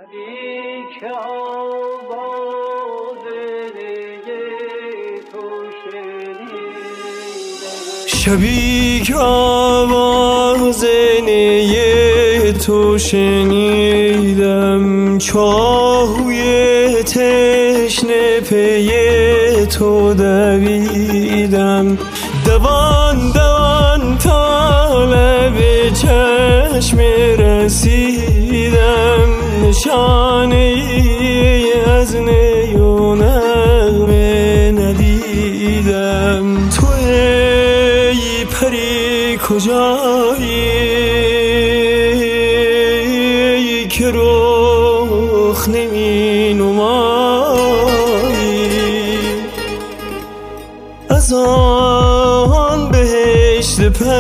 شبی که آواز نی تو شنیدم، چاهوی تشنه پی تو دویدم، دوان دوان تا لب چشم رسیدم، نشانه ای از نی و نغمه ندیدم. تو ای پری کجایی که رخ نمی نمایی؟ از آن بهشت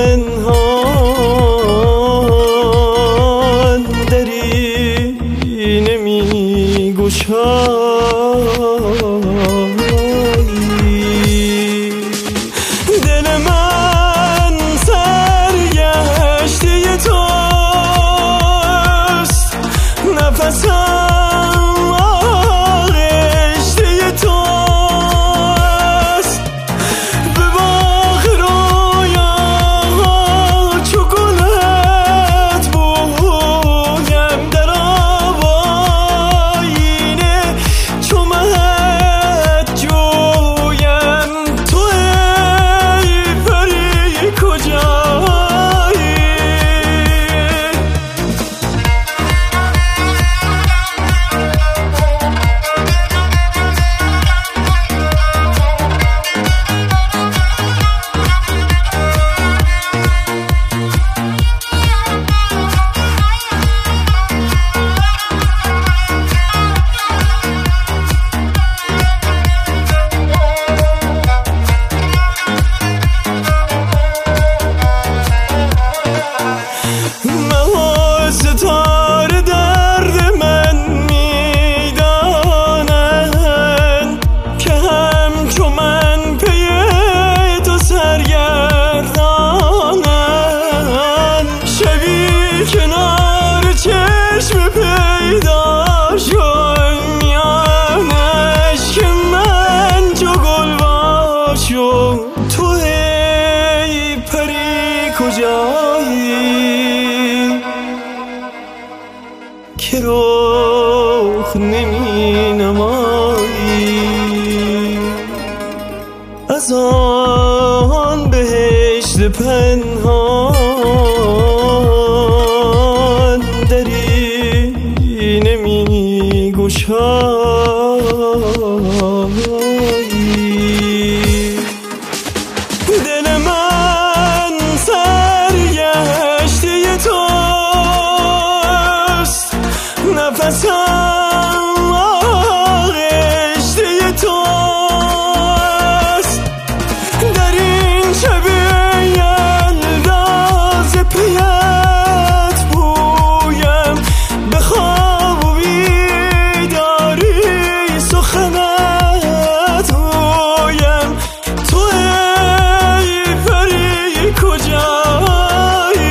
پنهان دری نمی گشایی؟ دل من سرگشته توست، نفسم آغشته توست، به باغ رویاها چو گلت بویم، در آب آیینه چو مهت جویم. تو ای پری کجایی؟ ماه ستاره درد من میدانند که همچو من پی تو سرگردانند. شبی کنار چشم پیدا شد، میان اشک من چو گل وا شد. تو ای پری کجایی که رخ نمی نمایی؟ از آن بهشت پنهان دری نمی گشایی؟ دل من سرگشته توست، نفسم آغشته توست، در این شب یلدا ز پیت بویم، به خواب و بیداری سخنت گویم. تو ای پری کجایی؟